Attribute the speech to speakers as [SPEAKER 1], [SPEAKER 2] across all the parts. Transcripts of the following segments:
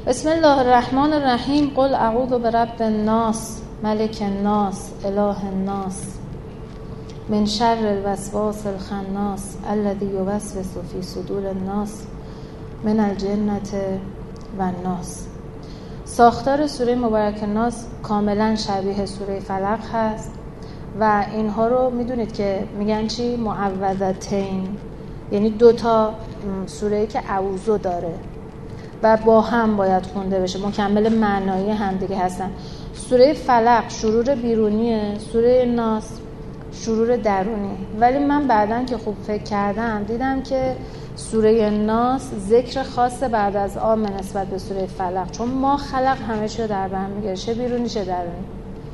[SPEAKER 1] بسم الله الرحمن الرحیم. قل اعوذ برب الناس ملک الناس اله الناس من شر الوسواس الخناس الذی یوسوس فی صدور الناس من الجنة و الناس. ساختار سوره مبارک ناس کاملا شبیه سوره فلق هست و اینها رو میدونید که میگن چی؟ معوذتین، یعنی دوتا سوره‌ای که اعوذ داره و با هم باید خونده بشه، مکمل معنایی هم دیگه هستن. سوره فلق شرور بیرونیه، سوره ناس شرور درونی. ولی من بعدن که خوب فکر کردم دیدم که سوره ناس ذکر خاص بعد از عام نسبت به سوره فلق، چون ما خلق همه چی رو در بر میگیره، چه بیرونی چه درونی.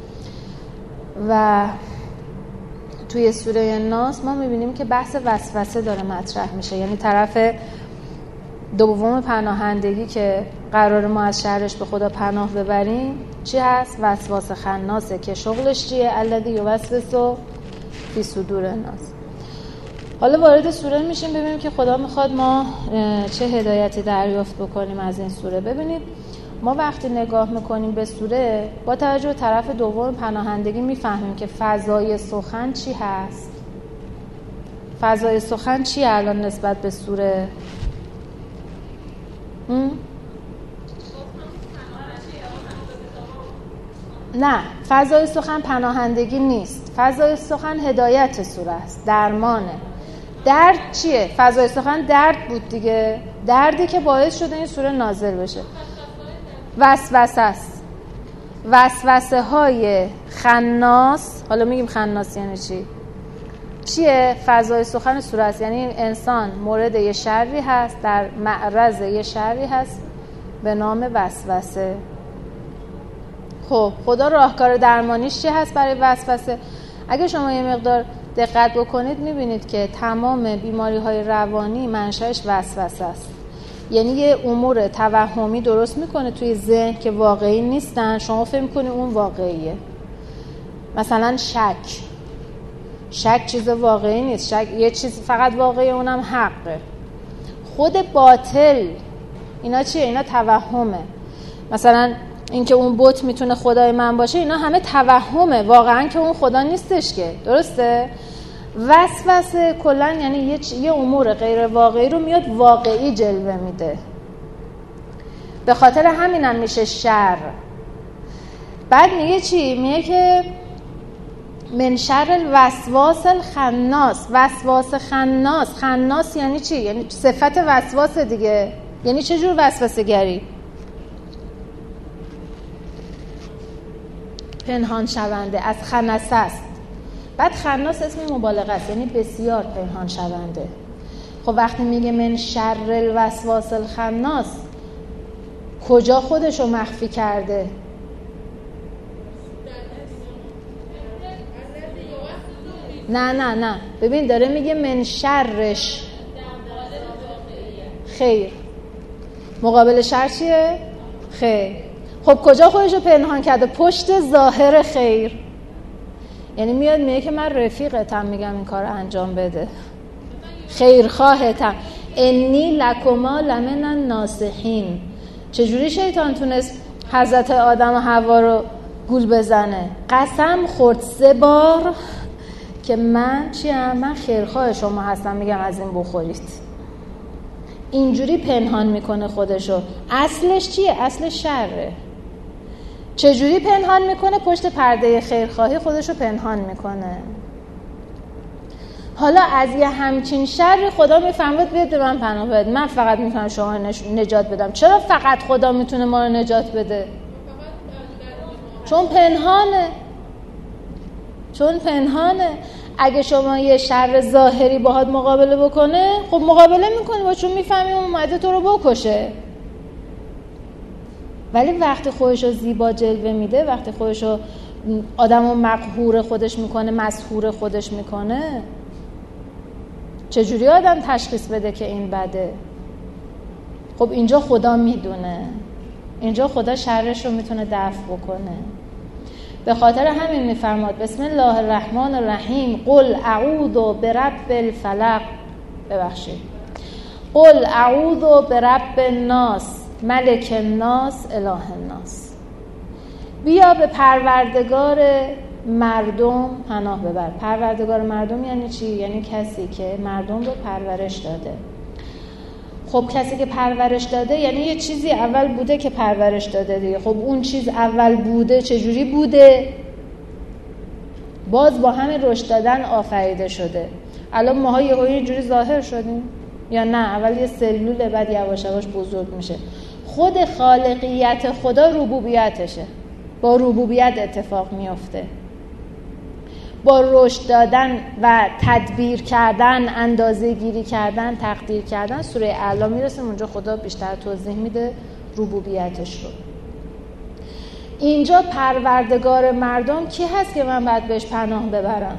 [SPEAKER 1] و توی سوره ناس ما میبینیم که بحث وسوسه داره مطرح میشه، یعنی طرف دوم پناهندگی که قرار ما از شرش به خدا پناه ببریم چی هست؟ وسواس خناسه که شغلش چیه؟ الذی یوسوس فی صدور الناس. حالا وارد سوره میشیم ببینیم که خدا میخواد ما چه هدایتی دریافت بکنیم از این سوره. ببینید ما وقتی نگاه میکنیم به سوره با توجه به طرف دوم پناهندگی میفهمیم که فضای سخن چی هست. فضای سخن چیه الان نسبت به سوره؟ نه، فضای سخن پناهندگی نیست. فضای سخن هدایت سوره است، درمانه. درد چیه؟ فضای سخن درد بود دیگه، دردی که باعث شده این سوره نازل بشه. وسوسه است، وسوسه های خناس. حالا میگیم خناس یعنی چی؟ چیه؟ فضای سخن سوره است، یعنی این انسان مورد یه شری هست، در معرض یه شری هست به نام وسوسه. خب خدا راهکار درمانیش چی هست برای وسوسه؟ اگه شما یه مقدار دقت بکنید میبینید که تمام بیماری‌های روانی منشأش وسوسه است. یعنی یه امور توهمی درست میکنه توی ذهن که واقعی نیستن، شما فکر میکنید اون واقعیه. مثلا شک چیز واقعی نیست، شک یه چیز فقط واقعی، اونم حقه. خود باطل اینا چیه؟ اینا توهمه. مثلا اینکه اون بت میتونه خدای من باشه، اینا همه توهمه، واقعا که اون خدا نیستش که. درسته؟ وسوسه کلا یعنی یه امور غیر واقعی رو میاد واقعی جلوه میده. به خاطر همینم میشه شر. بعد میگه چی؟ میگه که من شر الوسواس الخناس. وسواس خناس. خناس یعنی چی؟ یعنی صفت وسواس دیگه. یعنی چه جور وسوسه گری؟ پنهان شونده، از خنسه است. بعد خناس اسم مبالغه است، یعنی بسیار پنهان شونده. خب وقتی میگه من شر الوسواس الخناس، کجا خودشو مخفی کرده؟ نه ببین داره میگه من شرش خیر. مقابل شر چیه؟ خیر. خب کجا خودشو پنهان کرده؟ پشت ظاهر خیر. یعنی میاد میگه که من رفیقتم، میگم این کار انجام بده، خیرخواهتم، انی لکما لمن الناصحین. چجوری شیطان تونست حضرت آدم و حوا رو گول بزنه؟ قسم خورد 3 بار که من چیم؟ من خیرخواه شما هستم، میگم از این بخورید. اینجوری پنهان میکنه خودشو. اصلش چیه؟ اصلش شره. چجوری پنهان میکنه؟ پشت پرده خیرخواهی خودشو پنهان میکنه. حالا از یه همچین شر خدا میفهمد بیاد به من پناه بده. من فقط میتونم شما نجات بدم. چرا فقط خدا میتونه ما رو نجات بده؟ چون پنهانه. اگه شما یه شر ظاهری باهات مقابله بکنه، خب مقابله میکنی با، چون میفهمی اون اومده تو رو بکشه. ولی وقتی خودشو زیبا جلوه میده، وقتی خودشو آدمو مقهور خودش میکنه، مسحور خودش میکنه، چجوری آدم تشخیص بده که این بده؟ خب اینجا خدا میدونه، اینجا خدا شرش رو میتونه دفع بکنه. به خاطر همین میفرماد بسم الله الرحمن الرحیم قل اعوذ برب الفلق. قل اعوذ برب الناس. ملک الناس اله الناس. بیا به پروردگار مردم پناه ببر. پروردگار مردم یعنی چی؟ یعنی کسی که مردم رو پرورش داده. خب کسی که پرورش داده یعنی یه چیزی اول بوده که پرورش داده دیگه. خب اون چیز اول بوده چجوری بوده؟ باز با همین رشد دادن آفریده شده. الان ماها یه جوری ظاهر شدیم یا نه؟ اول یه سلوله، بعد یواش یواش بزرگ میشه. خود خالقیت خدا ربوبیتشه. با ربوبیت اتفاق میفته. با رشد دادن و تدبیر کردن، اندازه گیری کردن، تقدیر کردن. سوره اعلی میرسیم اونجا خدا بیشتر توضیح میده ربوبیتش رو. اینجا پروردگار مردم کی هست که من باید بهش پناه ببرم؟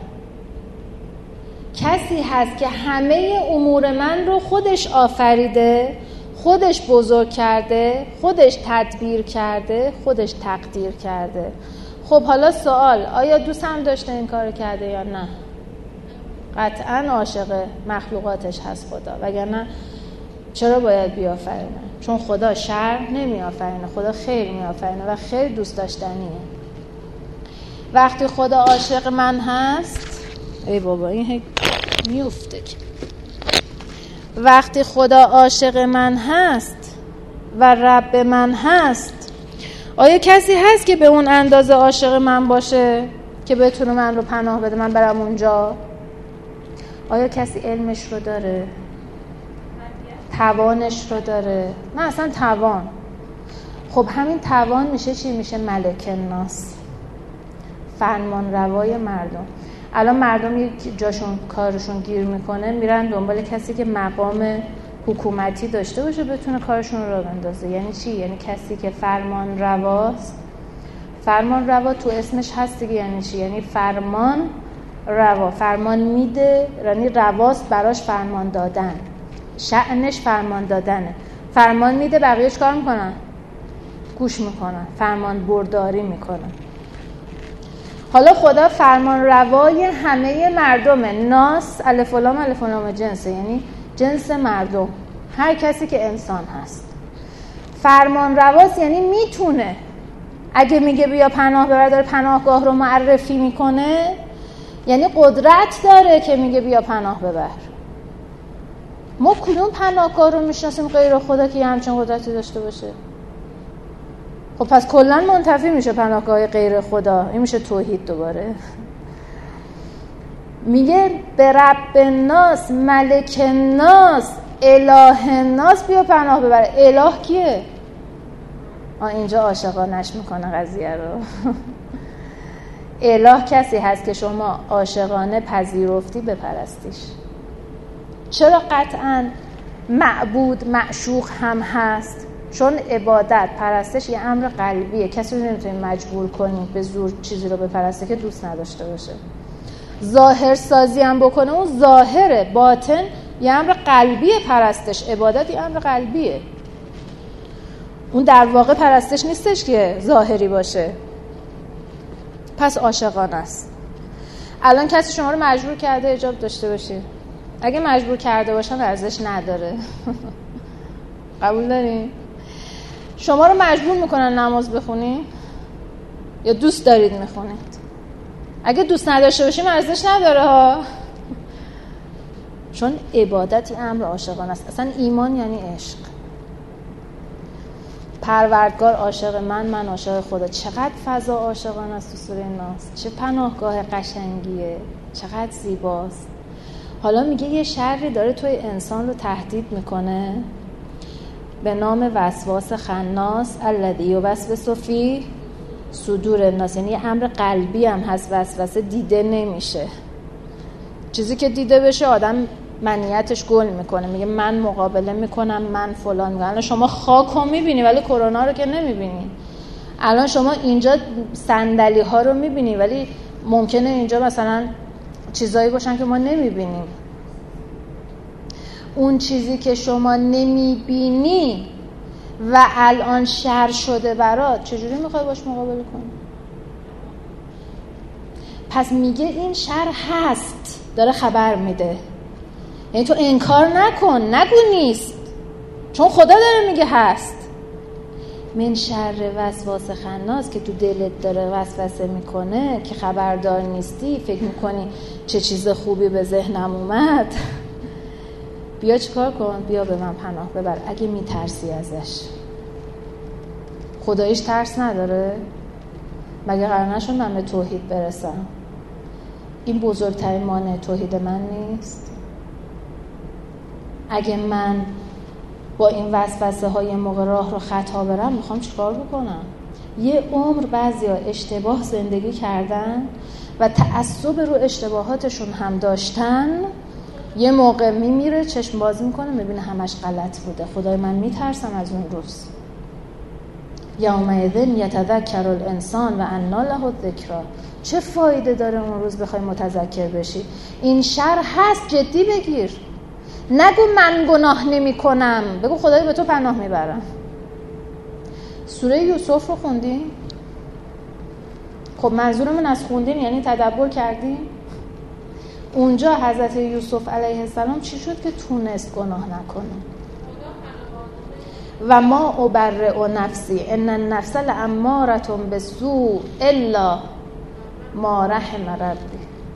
[SPEAKER 1] کسی هست که همه امور من رو خودش آفریده، خودش بزرگ کرده، خودش تدبیر کرده، خودش تقدیر کرده. خب حالا سوال، آیا دوست هم داشته این کار کرده یا نه؟ قطعاً عاشق مخلوقاتش هست خدا، وگرنه چرا باید بیافرینه؟ چون خدا شر نمی آفرینه، خدا خیر می آفرینه و خیر دوست داشتنیه. وقتی خدا عاشق من هست، ای بابا این میفته که وقتی خدا عاشق من هست و رب من هست، آیا کسی هست که به اون اندازه عاشق من باشه که بتونه من رو پناه بده من برم اونجا؟ آیا کسی علمش رو داره؟ توانش رو داره؟ نه اصلا توان. خب همین توان میشه چی؟ میشه ملک الناس، فرمان روای مردم. الان مردم یک جاشون کارشون گیر میکنه، میرن دنبال کسی که مقام حکومتی داشته باشه بتونه کارشون رو بندازه. یعنی چی؟ یعنی کسی که فرمان رواست. فرمان روا تو اسمش هست دیگه. یعنی چی؟ یعنی فرمان روا، فرمان میده، یعنی رواست براش فرمان دادن، شأنش فرمان دادنه. فرمان میده، بقیه چه کار میکنن؟ گوش میکنن، فرمان برداری میکنن. حالا خدا فرمان روای همه مردمه. ناس الف و لام جنسه، یعنی جنس مردم، هر کسی که انسان هست فرمان رواست. یعنی میتونه، اگه میگه بیا پناه ببر، داره پناهگاه رو معرفی میکنه، یعنی قدرت داره که میگه بیا پناه ببر. ما کدوم پناهگاه رو میشناسیم غیر خدا که همچین قدرتی داشته باشه؟ خب پس کلا منتفی میشه پناهگاه غیر خدا. این میشه توحید دوباره. میگه به رب الناس، ملک الناس، اله الناس بیا پناه ببر. اله کیه؟ اینجا عاشقانش میکنه قضیه رو. اله کسی هست که شما عاشقانه پذیرفتی بپرستیش. چرا قطعاً معبود معشوق هم هست؟ چون عبادت، پرستش یه امر قلبیه. کسی رو نمیتونی مجبور کنی به زور چیزی رو بپرسته که دوست نداشته باشه. ظاهر سازی هم بکنه، اون ظاهره. باطن یه امر قلبیه. پرستش، عبادت یه امر قلبیه. اون در واقع پرستش نیستش که ظاهری باشه. پس عاشقانه است. الان کسی شما رو مجبور کرده حجاب داشته باشی، اگه مجبور کرده باشن ارزش نداره. قبول دارین؟ شما رو مجبور میکنن نماز بخونی یا دوست دارید میخونید؟ اگه دوست نداشته باشیم ارزش نداره ها. چون عبادتی امر عاشقانه است. اصلا ایمان یعنی عشق. پروردگار عاشق من عاشق خدا. چقدر فضا عاشقانه است تو سوره ناس. چه پناهگاه قشنگیه، چقدر زیباست. حالا میگه یه شری داره توی انسان رو تهدید میکنه به نام وسواس خناس الذی یوسوس فی صدور الناس. یعنی یه امر قلبی هم هست. وسوسه دیده نمیشه. چیزی که دیده بشه آدم منیتش گل میکنه، میگه من مقابله میکنم، من فلان میکنم. الان شما خاک رو میبینی ولی کرونا رو که نمیبینی. الان شما اینجا صندلی ها رو میبینی ولی ممکنه اینجا مثلا چیزایی باشن که ما نمیبینیم. اون چیزی که شما نمیبینی و الان شر شده برات، چجوری میخوای باش مقابله کنی؟ پس میگه این شر هست، داره خبر میده. یعنی تو انکار نکن، نگو نیست، چون خدا داره میگه هست. من شر وسواس خناس که تو دلت داره وسوسه میکنه که خبردار نیستی، فکر میکنی چه چیز خوبی به ذهنم اومد. بیا چیکار کن؟ بیا به من پناه ببر اگه میترسی ازش. خداییش ترس نداره؟ مگه قرار نشد من به توحید برسم؟ این بزرگترین مانع توحید من نیست؟ اگه من با این وسوسه های موقع راه رو خطا برم میخوام چیکار بکنم؟ یه عمر بعضیا اشتباه زندگی کردن و تعصب رو اشتباهاتشون هم داشتن، یه موقع میمیره چشم باز میکنه میبینه همش غلط بوده. خدای من میترسم از اون روز. یومئذ یتذکر الانسان و انی له الذکری. چه فایده داره اون روز بخوای متذکر بشی؟ این شر هست، جدی بگیر. نگو من گناه نمی کنم، بگو خدای به تو پناه میبرم. سوره یوسف رو خوندیم؟ خب منظورمون از خوندیم یعنی تدبر کردیم. اونجا حضرت یوسف علیه السلام چی شد که تونست گناه نکنه؟ و ما ابرئ نفسی ان النفس لاماره بالسوء الا ما رحم ربی.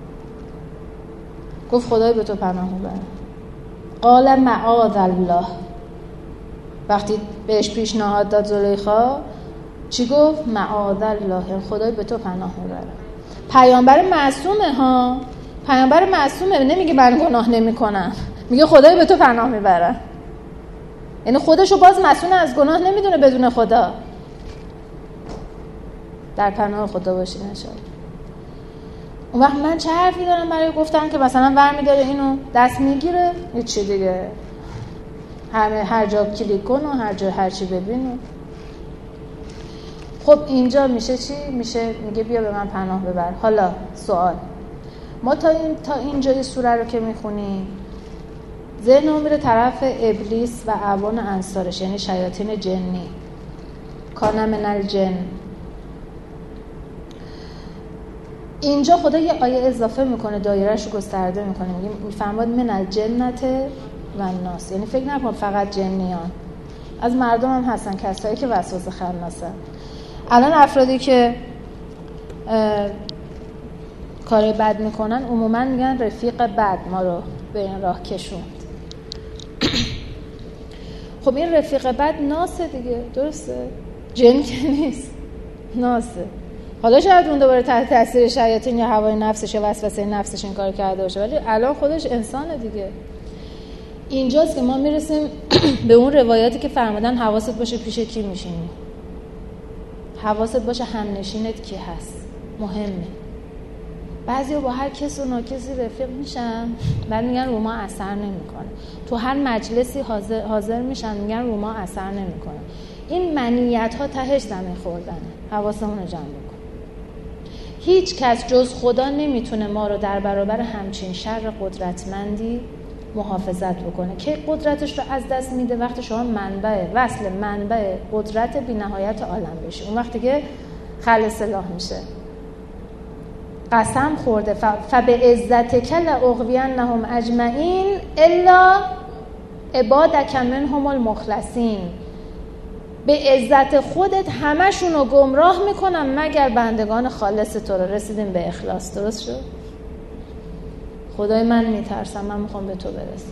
[SPEAKER 1] گفت خدای به تو پناه میبرم. قال معاذ الله. وقتی بهش پیشنهاد داد زلیخا چی گفت؟ معاذ الله، خدای به تو پناه میبرم. پیامبر معصومه ها، پیامبر معصومه، نمیگه من گناه نمی کنم، میگه خدای به تو پناه میبرم. یعنی خودشو باز مسئول از گناه نمیدونه بدون خدا. در پناه خدا باشید انشاءالله. اون وقت من چه حرفی دارم برای گفتن که مثلا برمی‌داره اینو دست میگیره یه چی دیگه، هر جا کلیک کن و هر جا هر چی ببین. خب اینجا میشه چی؟ میشه میگه بیا به من پناه ببر. حالا سوال، ما تا اینجای سوره رو که میخونیم ذهنمون میره طرف ابلیس و اعوان انصارش، یعنی شیاطین جنی. کان من الجن. اینجا خدا یه آیه اضافه میکنه، دایره‌شو گسترده میکنه، میفرماد من الجنت و الناس. یعنی فکر نکن فقط جنیان، از مردم هم هستن کسایی که وسواس خناسن. الان افرادی که کار بد میکنن عموما میگن رفیق بد ما رو به این راه کشوند. خب این رفیق بد ناسه دیگه، درسته؟ جن که نیست، ناسه. حالا شاید اون دوباره تحت تاثیر شیاطین یا هوای نفسش یا وسوسه نفسش این کار کرده باشه، ولی الان خودش انسانه دیگه. اینجاست که ما میرسیم به اون روایاتی که فرمودن حواست باشه پیش کی میشینی، حواست باشه همنشینت کی هست، مهمه. بعضیا با هر کس و ناکسی رفیق میشن بعد میگن رو ما اثر نمیکنه. تو هر مجلسی حاضر میشن میگن رو ما اثر نمیکنه. این منیت ها تهش زمین خوردنه. حواسمون رو جمع بکن. هیچ کس جز خدا نمیتونه ما رو در برابر همچین شر قدرتمندی محافظت بکنه که قدرتش رو از دست میده وقتی شما وصل منبع قدرت بی نهایت عالم بشی. اون وقتی که خل سلاح میشه. قسم خورده فبعزتک لأغوینهم اجمعین الا عبادک منهم المخلصین. به عزت خودت همشون رو گمراه میکنم مگر بندگان خالص تو رو. رسیدیم به اخلاص، درست شد؟ خدای من میترسم، من میخوام به تو برسم.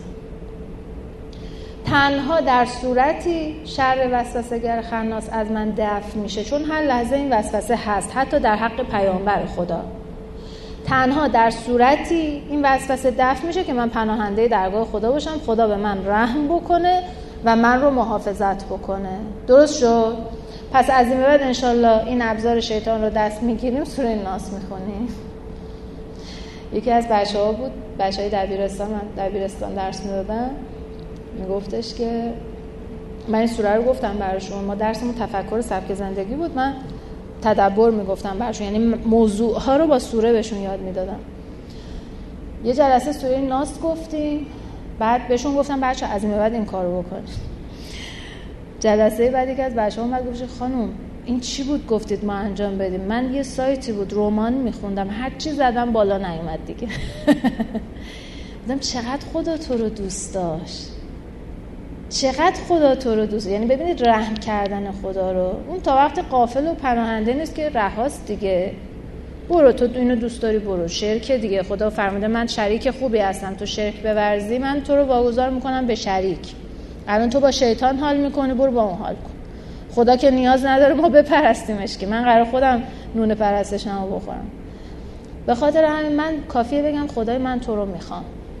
[SPEAKER 1] تنها در صورتی شر وسوسه‌گر خناس از من دفع میشه، چون هر لحظه این وسوسه هست، حتی در حق پیامبر خدا. تنها در صورتی این وسوسه دفع میشه که من پناهنده درگاه خدا باشم، خدا به من رحم بکنه و من رو محافظت بکنه. درست شد؟ پس از این به بعد انشالله این ابزار شیطان رو دست میگیریم، سوره ناس میخونیم. یکی از بچه‌ها بود، بچه‌های دبیرستان درس میدادن، میگفتش که من این سوره رو گفتم براشون، ما درسمون تفکر سبک زندگی بود، من تدبر میگفتم براشون، یعنی موضوع ها رو با سوره بهشون یاد میدادم. یه جلسه سوره ناس گفتیم، بعد بهشون گفتم بچه از این به بعد این کارو بکنید. جلسه بعدی که از بچه‌ها اومد گفت خانم این چی بود گفتید ما انجام بدیم؟ من یه سایتی بود رمان میخوندم، هر چی زدم بالا نیومد دیگه. گفتم چقدر خدا تو رو دوست داشت. چقدر خدا تو رو دوست، یعنی ببینید رحم کردن خدا رو. اون تا وقت غافل و پناهنده نیست که رهاست دیگه. برو تو اینو دوست داری برو. شرک دیگه، خدا فرموده من شریک خوبی هستم، تو شرک بورزی من تو رو واگذار میکنم به شریک. الان تو با شیطان حال میکنی، برو با اون حال کن. خدا که نیاز نداره ما بپرستیمش که، من قرار خودم نون پرستشمو بخورم. به خاطر همین من کافیه بگم خدای من تو رو میخوام،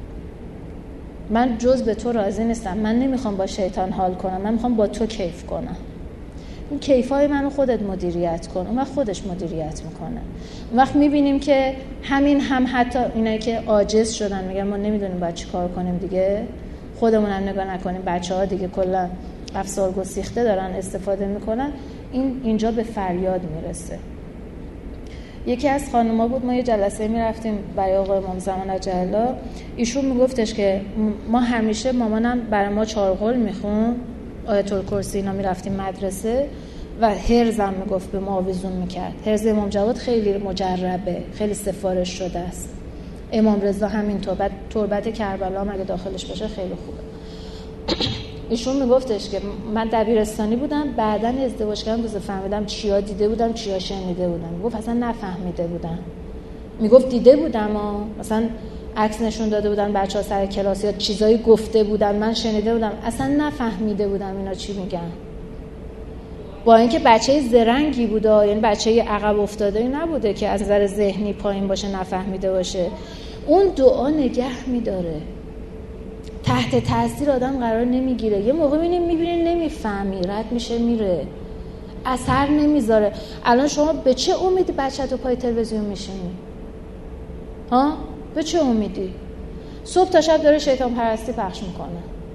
[SPEAKER 1] من جز به تو راضی نیستم، من نمیخوام با شیطان حال کنم، من میخوام با تو کیف کنم. این کیفای منو خودت مدیریت کن. اون وقت خودش مدیریت میکنه. اون وقت میبینیم که همین هم حتی اینایی که عاجز شدن میگن ما نمیدونیم باید چی کار کنیم دیگه، خودمون هم نگاه نکنیم، بچه‌ها دیگه کلا افسار گسیخته دارن استفاده میکنن، اینجا به فریاد میرسه. یکی از خانوما بود، ما یه جلسه میرفتیم برای آقای امام زمان عجله، ایشون میگفتش که ما همیشه، مامانم برای ما چارقل میخون، آیت الکرسی اینا، میرفتیم مدرسه و حرزم میگفت به ما آویزون میکرد. حرز امام جواد خیلی مجربه، خیلی سفارش شده است. امام رضا همینطور، بعد تربت کربلا هم اگه داخلش باشه خیلی خوبه. ایشون میگفتش که من دبیرستانی بودم، بعداً ازدواج کردم، روز فهمیدم چیا دیده بودم چیا شنیده بودم. میگفت اصلا نفهمیده بودم. میگفت دیده بودم مثلا عکس نشون داده بودن بچه‌ها سر کلاس یا چیزایی گفته بودن، من شنیده بودم، اصلا نفهمیده بودم اینا چی میگن. با اینکه بچه زرنگی بوده، یعنی بچه عقب افتاده نبوده که از نظر ذهنی پایین باشه نفهمیده باشه. اون دعا نگه میداره، تحت تاثیر آدم قرار نمیگیره. یه موقع میبینی نمیفهمی، رد میشه میره، اثر نمیذاره. الان شما به چه امیدی بچه‌تو پای تلویزیون میشینی؟ ها؟ به چه امیدی؟ صبح تا شب داره شیطان پرستی پخش میکنه.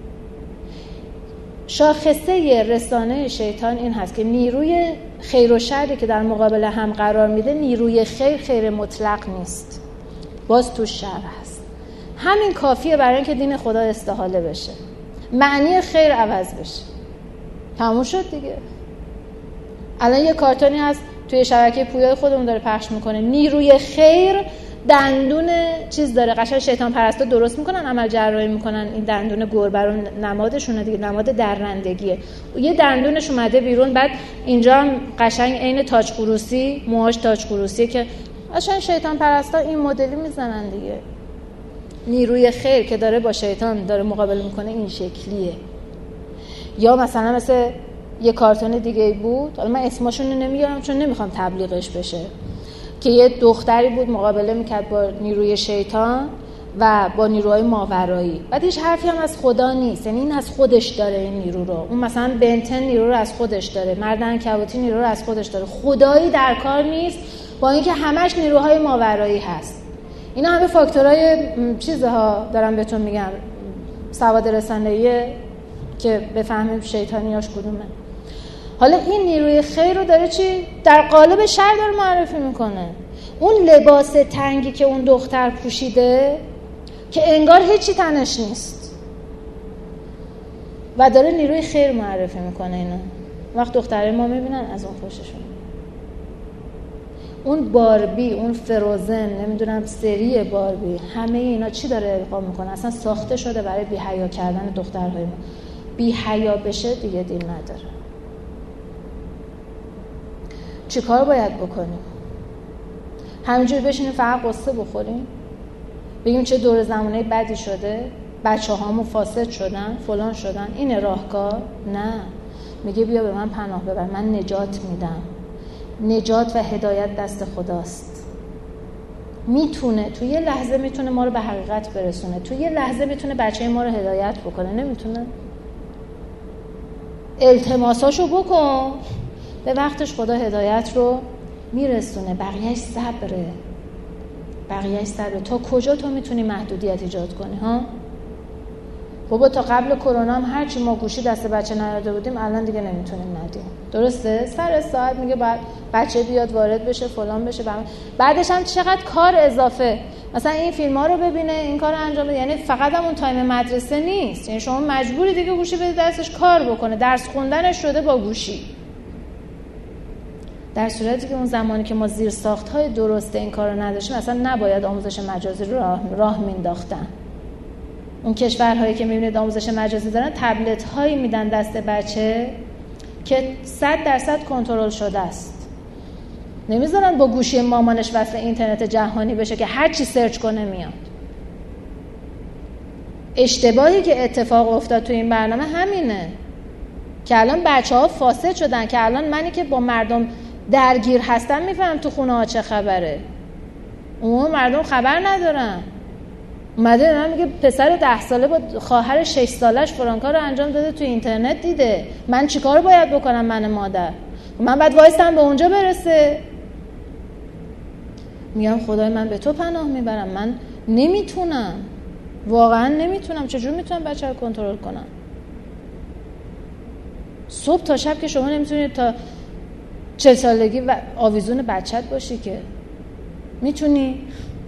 [SPEAKER 1] شاخصه رسانه شیطان این هست که نیروی خیر و شری که در مقابل هم قرار میده، نیروی خیر مطلق نیست، باز تو شر هست. همین کافیه برای اینکه دین خدا استحاله بشه، معنی خیر عوض بشه، تموم شد دیگه. الان یه کارتونی هست توی شبکه پویای خودمون داره پخش میکنه، نیروی خیر دندون چیز داره، قشنگ شیطان پرستا درست میکنن، عمل جراحی میکنن، این دندون گربه رو نمادشونه دیگه، نماد درندگیه. یه دندونش اومده بیرون، بعد اینجا هم قشنگ عین تاج قروسی، موهاش تاج قروسیه که قشنگ شیطان پرستا این مدلی میزنن دیگه. نیروی خیر که داره با شیطان داره مقابله میکنه این شکلیه. یا مثلا مثل یه کارتون دیگه بود، حالا من اسمشون رو نمیارم چون نمیخوام تبلیغش بشه، که یه دختری بود مقابله میکرد با نیروی شیطان و با نیروهای ماورایی. بعد هیچ حرفی هم از خدا نیست، یعنی این از خودش داره این نیرو رو. اون مثلا بنتن نیرو رو از خودش داره، مرد عنکبوتی نیرو رو از خودش داره، خدایی در کار نیست، با اینکه همش نیروهای ماورایی هست. اینا همه فاکتورهای چیزها دارم بهتون میگم، سواد رسانه‌ای که بفهمیم شیطانیاش کدومه. حالا این نیروی خیر رو داره چی؟ در قالب شر داره معرفی میکنه. اون لباس تنگی که اون دختر پوشیده که انگار هیچی تنش نیست و داره نیروی خیر معرفی میکنه. اینا وقت دختره ما میبینن از اون خوششون. اون باربی، اون فروزن، نمیدونم سری باربی، همه اینا چی داره القا میکنه؟ اصلا ساخته شده برای بی‌حیا کردن دخترهای ما. بی‌حیا بشه دیگه دین نداره. چی کار باید بکنیم؟ همینجوری بشینیم فقط قصه بخوریم؟ بگیم چه دور زمانه بدی شده، بچه هامون فاسد شدن، فلان شدن، این راهکار؟ نه، میگه بیا به من پناه ببر، من نجات میدم. نجات و هدایت دست خداست. میتونه تو یه لحظه میتونه ما رو به حقیقت برسونه، تو یه لحظه میتونه بچه ما رو هدایت بکنه. نمیتونه؟ التماساشو بکن، به وقتش خدا هدایت رو میرسونه. بقیهش صبره، بقیهش صبره. تا کجا تو میتونی محدودیت ایجاد کنی ها؟ بابا تا قبل کرونا هم هرچی ما گوشی دست بچه نداده بودیم الان دیگه نمیتونیم ندیم. درسته؟ سر ساعت میگه بعد بچه بیاد وارد بشه فلان بشه، بعدش هم چقدر کار اضافه، مثلا این فیلم ها رو ببینه، این کار رو انجام بده. یعنی فقط هم اون تایم مدرسه نیست، یعنی شما مجبوری دیگه گوشی بده دستش کار بکنه، درس خوندنش شده با گوشی. در صورتی که اون زمانی که ما زیر ساخت‌های درست این کار رو نداشتیم اصلا نباید آموزش مجازی رو راه مینداختن. اون کشورهایی که میبینید آموزش مجازی دارن تبلت هایی میدن دست بچه که 100% کنترل شده است. نمیذارن با گوشی مامانش وصل اینترنت جهانی بشه که هر چی سرچ کنه میاد. اشتباهی که اتفاق افتاد تو این برنامه همینه که الان بچه‌ها فاسد شدن، که الان منی که با مردم درگیر هستم میفهمم تو خونه ها چه خبره. اون مردم خبر ندارن. اومده من میگه پسر 10 ساله با خواهر 6 سالش فلان کارو انجام داده تو اینترنت دیده. من چیکار باید بکنم من مادر؟ من باید وایستم به اونجا برسه؟ میگم خدای من به تو پناه میبرم، من نمیتونم، واقعا نمیتونم. چجور میتونم بچه رو کنترل کنم؟ صبح تا شب که شما نمیتونید تا 40 سالگی و آویزون بچت باشی که میتونی.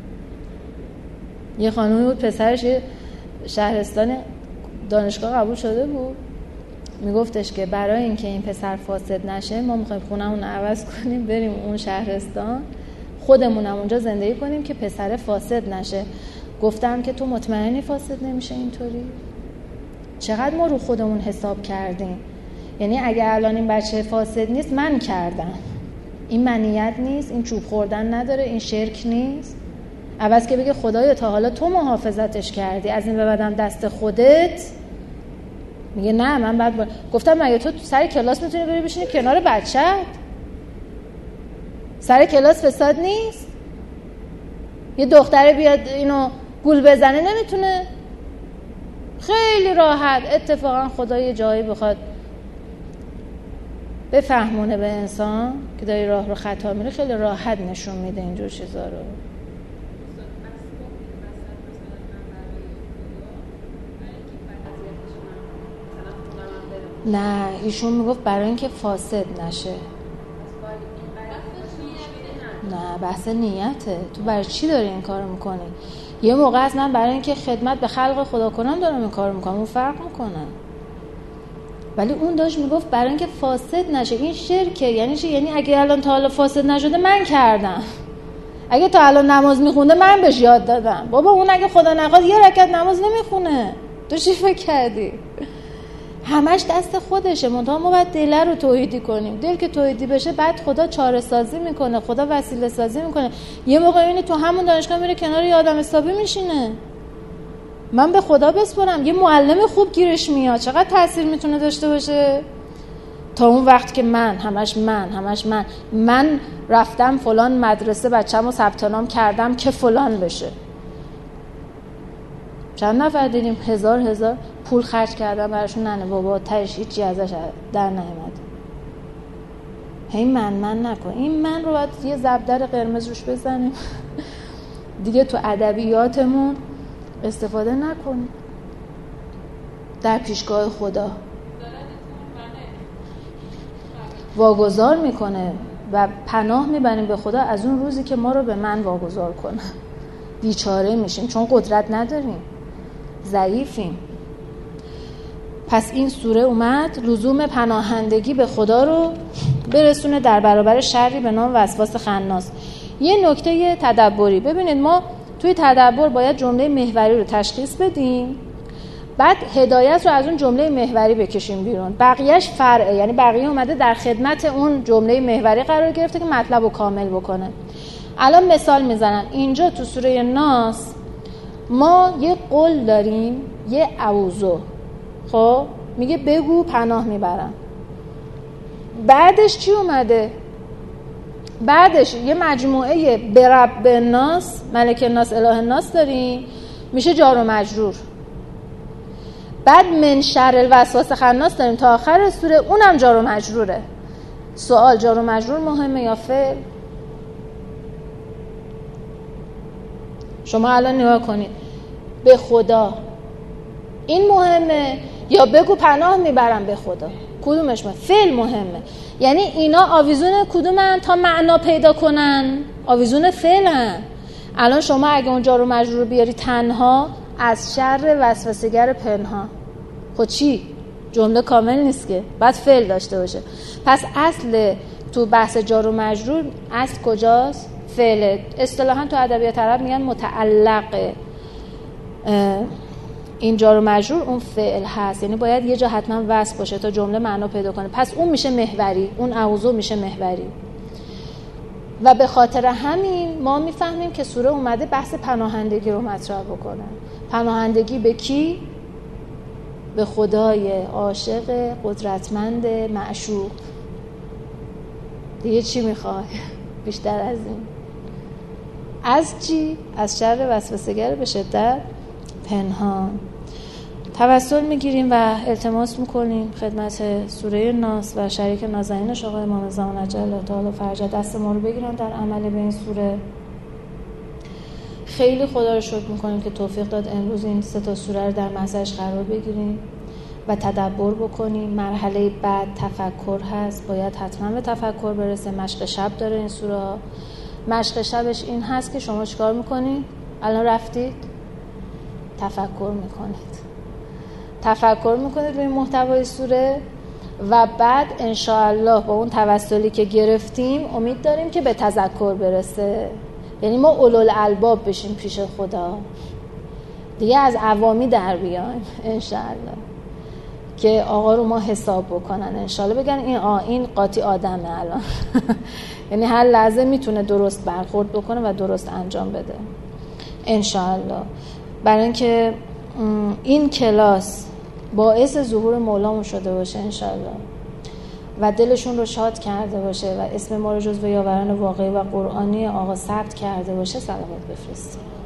[SPEAKER 1] یه خانومی بود پسرش یه شهرستان دانشگاه قبول شده بود، میگفتش که برای اینکه این پسر فاسد نشه ما میخوایم خونمون عوض کنیم بریم اون شهرستان، خودمونم اونجا زندگی کنیم که پسر فاسد نشه. گفتم که تو مطمئنی فاسد نمیشه اینطوری؟ چقدر ما رو خودمون حساب کردیم. یعنی اگه الان این بچه فاسد نیست من کردم، این منیت نیست، این چوب خوردن نداره، این شرک نیست. عوض که بگه خدایا تا حالا تو محافظتش کردی، از این به بعدم دست خودت. میگه نه من بعد گفتم مگه تو سر کلاس میتونی بری بشینی کنار بچه‌ت؟ سر کلاس فساد نیست؟ یه دختره بیاد اینو گول بزنه نمیتونه؟ خیلی راحت. اتفاقا خدا یه جایی بخواد بفهمونه به انسان که داری راه رو خطا میره، خیلی راحت نشون میده اینجور چیزا رو. نه ایشون میگفت برای اینکه فاسد نشه. نه بحث نیته. تو برای چی داری این کارو میکنی؟ یه موقع از من برای اینکه خدمت به خلق خدا کنم دارم این کارو میکنم، اون فرق میکنه. ولی اون داشت میگفت برای اینکه فاسد نشه. این شرکه. یعنی چی؟ یعنی اگه الان تا حالا فاسد نشده من کردم، اگه تا الان نماز میخونده من بهش یاد دادم. بابا اون اگه خدا نخواد یه رکعت نماز نمیخونه، تو چی فکر کردی؟ همش دست خودشه. منتها ما باید دل رو توحیدی کنیم. دل که توحیدی بشه بعد خدا چاره سازی میکنه، خدا وسیله سازی میکنه. یه موقع اینه تو همون دانشگاه میره کنار یه آدم حسابی میشینه، من به خدا بسپارم یه معلم خوب گیرش میاد. چقدر تاثیر میتونه داشته باشه؟ تا اون وقت که من رفتم فلان مدرسه بچه‌مو ثبت نام کردم که فلان بشه. چند نفر دیدیم هزار پول خرج کردن براشون، نه بابا تهش هیچی ازش در نیامد. هی من نکن. این من رو باید یه زبدر قرمز روش بزنیم دیگه تو ادبیاتمون استفاده نکنیم در پیشگاه خدا. واگذار میکنه و پناه میبریم به خدا از اون روزی که ما رو به من واگذار کنه. بیچاره میشیم چون قدرت نداریم، ضعیفیم. پس این سوره اومد لزوم پناهندگی به خدا رو برسونه در برابر شری به نام وسواس خناس. یه نکته تدبری ببینید، ما توی تدبر باید جمله محوری رو تشخیص بدیم، بعد هدایت رو از اون جمله محوری بکشیم بیرون، بقیهش فرعه. یعنی بقیه اومده در خدمت اون جمله محوری قرار گرفته که مطلب رو کامل بکنه. الان مثال میزنم. اینجا تو سوره ناس ما یه قول داریم، یه اعوذو، خب میگه بگو پناه میبرم. بعدش چی اومده؟ بعدش یه مجموعه برب الناس، ملک الناس، اله الناس داریم، میشه جار و مجرور. بعد من شر الوسواس خناس داریم تا آخر سوره، اونم جار و مجروره. سوال، جار و مجرور مهمه یا فعل؟ شما الان نگاه کنید، به خدا این مهمه یا بگو پناه میبرم به خدا؟ کدومش مهمه؟ فعل مهمه. یعنی اینا آویزون کدومن تا معنا پیدا کنن؟ آویزون فعلن. الان شما اگه اونجا رو مجرور بیاری تنها، از شر وسوسه‌گر پنهان، خب چی؟ جمله کامل نیست که، باید فعل داشته باشه. پس اصل تو بحث جار و مجرور اصل کجاست؟ فعل. اصطلاحاً تو ادبیات عرب میگن متعلق این جار و مجرور اون فعل هست، یعنی باید یه جا حتما وصل باشه تا جمله معنا پیدا کنه. پس اون میشه محوری، اون اعوذ میشه محوری. و به خاطر همین ما میفهمیم که سوره اومده بحث پناهندگی رو مطرح بکنه. پناهندگی به کی؟ به خدای عاشق قدرتمند معشوق. دیگه چی میخوای بیشتر از این؟ از چی؟ از شر وسوسه‌گر به شدت پنهان. توسل میگیریم و التماس میکنیم خدمت سوره ناس و شریک نازنینش آقای امام زمان عجل الله تعالی فرجه دست ما رو بگیرن در عمل به این سوره. خیلی خدا رو شکر میکنیم که توفیق داد امروز این 3 سوره رو در محضرش قرار بگیریم و تدبر بکنیم. مرحله بعد تفکر هست، باید حتما به تفکر برسه. مشق شب داره این سوره ها. مشق شبش این هست که شما چیکار میکنید؟ الان رفتید تفکر میکنید، تفکر میکنید روی محتوای سوره و بعد انشاءالله با اون توسلی که گرفتیم امید داریم که به تذکر برسه، یعنی ما اولوالالباب بشیم پیش خدا دیگه، از عوامی در بیایم انشاءالله که آقا رو ما حساب بکنن انشاءالله، بگن این قاطی آدمه الان یعنی هر لحظه میتونه درست برخورد بکنه و درست انجام بده انشاءالله. برای اینکه این کلاس باعث ظهور مولامون شده باشه انشاءالله و دلشون رو شاد کرده باشه و اسم ما رو جزو یاوران واقعی و قرآنی آقا ثبت کرده باشه، صلوات بفرستید.